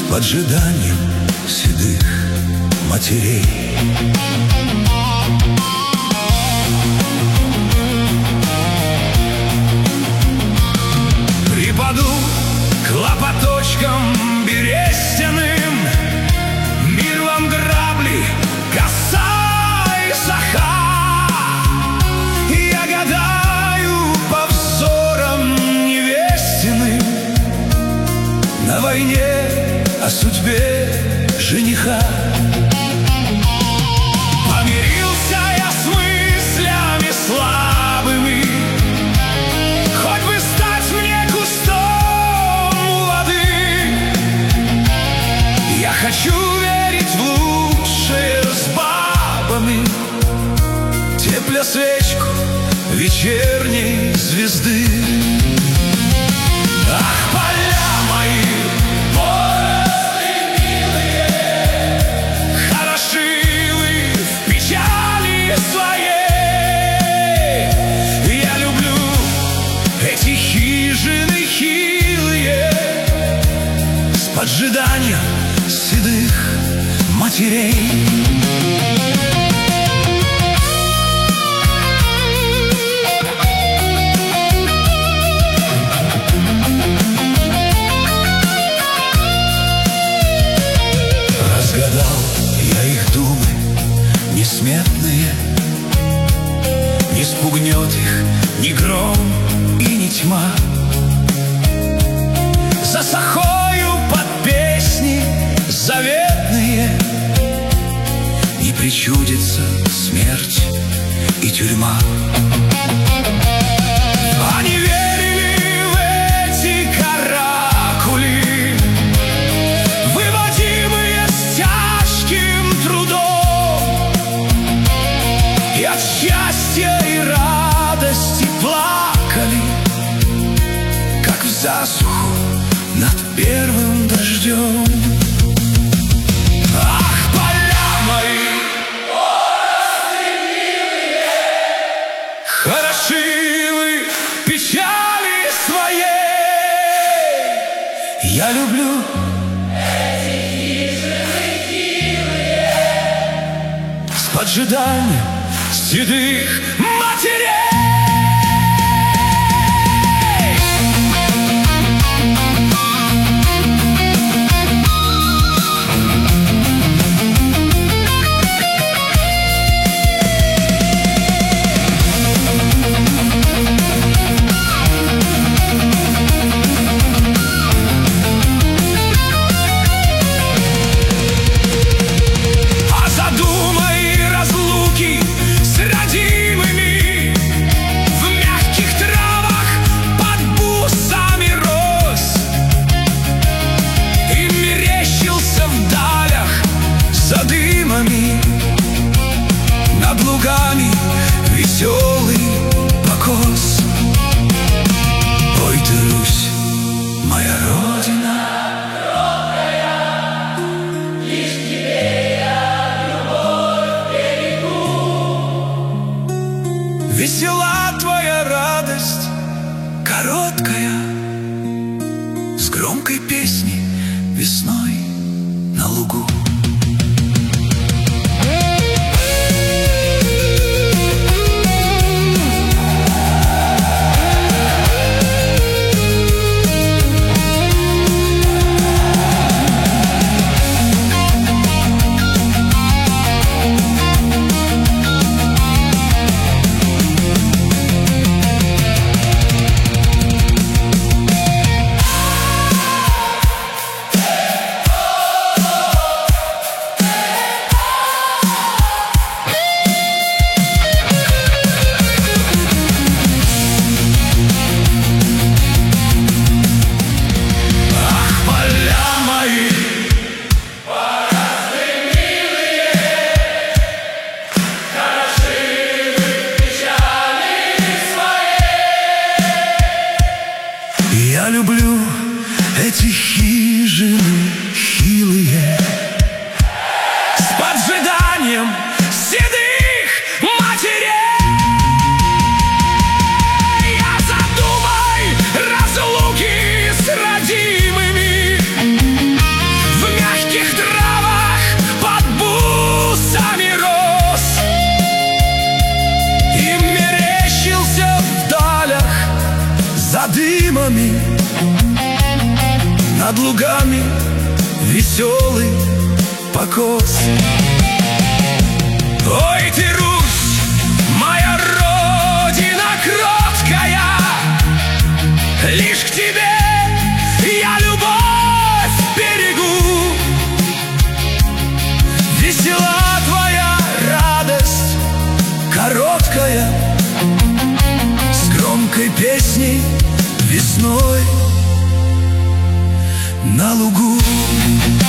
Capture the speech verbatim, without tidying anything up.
в ожидании седых матерей. Припаду к лопаточкам берестяным, мир вам грабли, коса и саха. Я гадаю по взорам невестиным на войне о судьбе жениха. Помирился я с мыслями слабыми, хоть бы стать мне кустом у воды. Я хочу верить в лучшее с бабами, тепля свечку вечерней звезды. Ах, поля мои, поросли милые, хороши вы в печали своей. Я люблю эти хижины хилые с поджиданием седых матерей. Разгадал я их думы несметные, не спугнет их ни гром и ни тьма. За сахою под песни заветные не причудится смерть и тюрьма. Они верили в эти каракули, выводимые с тяжким трудом, и от счастья и радости плакали, как в засуху над первым дождем. Ах, поля мои, поросли милые, хороши вы в печали своей. Я люблю эти хижины хилые с поджиданием седых матерей. Над лугами веселый покос. Ой ты, Русь, моя родина, родная, лишь тебе я любовь берегу. Весела твоя радость, короткая, с громкой песней весной на лугу. над лугами веселый покос. Ой ты, Русь, моя родина кроткая, лишь к тебе я любовь берегу. Весела твоя радость короткая, с громкой песней весной на лугу.